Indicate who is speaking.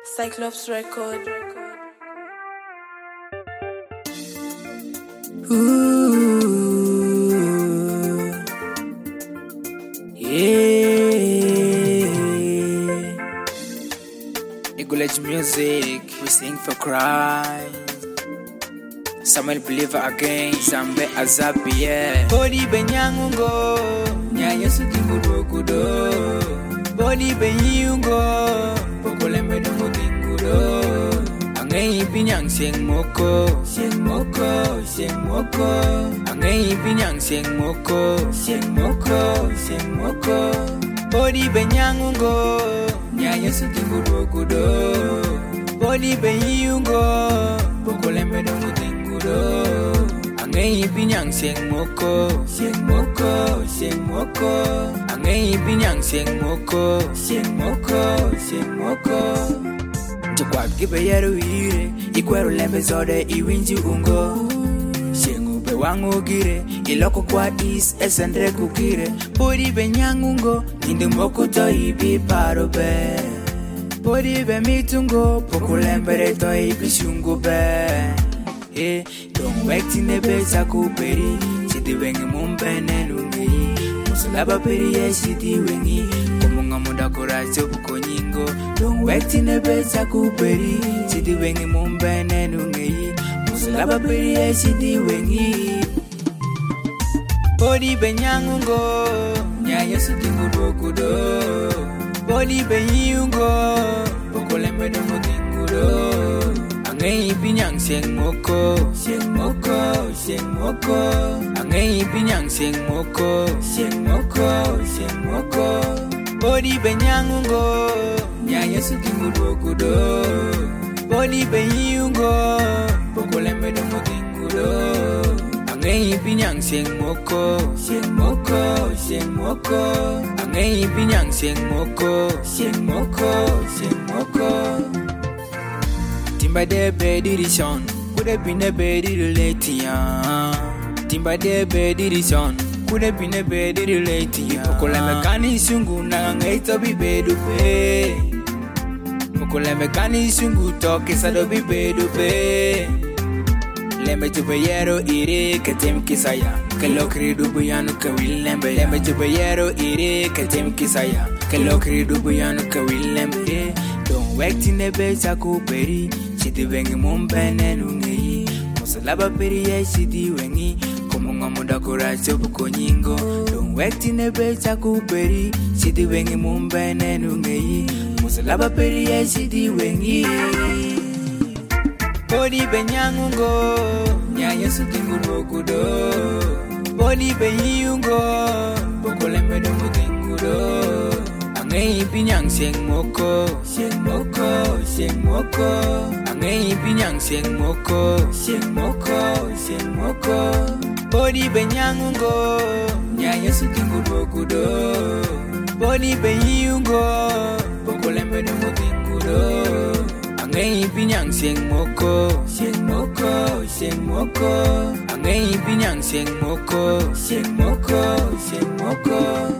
Speaker 1: Cyclops record.
Speaker 2: Ooh, yeah. Eagleage music, we sing for Christ. Samuel believer again, Zambe Azabi, yeah. Body benyangungo, nyanya sutingudo kudo. Body benyungo, pokolembe dungu tingudo. Angay pinyang sing moko, sing moko, sing moko. Angay pinyang sing moko, sing moko, sing moko. Body benyangungo, nyanya sutingudo kudo. Body benyungo, pokolembe dungu tingudo. Angay pinyang sing moko, sing moko, sing moko. Angay pinyang sing moko, sing moko, sing moko. Chukwa gibe yero ire, ikwero lembe zode iwinji ungo. Shengu be wangu gire, iloko kwa is esendre kukire. Bodi be nyangungo, ninde moko to ibi paro be. Bodi be mitungo, poko lembe to ibi shungo be. Don't wait in the bed sakuperi, chiti wengi mumbene nungi. Musulaba peri ye chiti wengi, komunga muda koracho buko nyingo. Don't wait in the bed sakuperi, chiti wengi mumbene nungi. Musulaba peri ye chiti wengi. Body benyangungo, nyaya sutingu dokudo. Body benyungo, pokolembe dungu tingudo. Angay pinyang sing moko, sing moko, sing moko. Angay pinyang sing moko, sing moko, sing moko. Body benyangungo, nyanya sutingu dokudo. Body benyungo, pokolembe dungu tingudo. Angay pinyang sing moko, sing moko, sing moko. Angay pinyang sing moko, sing moko, sing moko. Timba de bedirition, could have been a beddy late ya. Timba de bedirition, could have been a beddy late ya. Pokolemekani sungu nangay to be bedupe. Pokolemekani sungu toke sa do be bedupe. Lembe jubeyero ire katem kisaya. Kalokri dubuyanu kawil lembe. Lembe jubeyero ire katem kisaya. Kalokri dubuyanu kawil lembe. Don't wait in the bed sakuperi. Chiti wengi mumbene nungi. Musalaba peri ye chiti wengi. Komunga muda koracho buko nyingo. Don't wait in the bed sakuperi. Chiti wengi mumbene nungi. Musalaba peri ye chiti wengi. Body benyangungo, nyanya sutingu dokudo. Body benyungo, pokolembe dungu tingudo. Angay pinyang sing moko, sing moko, sing moko. Angay pinyang sing moko, sing moko, sing moko. Body benyangungo, nyanya sutingu dokudo. Body benyungo, pokolembe dungu tingudo. Angay pinyang sing moko, sing moko, sing moko. Angay pinyang sing moko, sing moko, sing moko.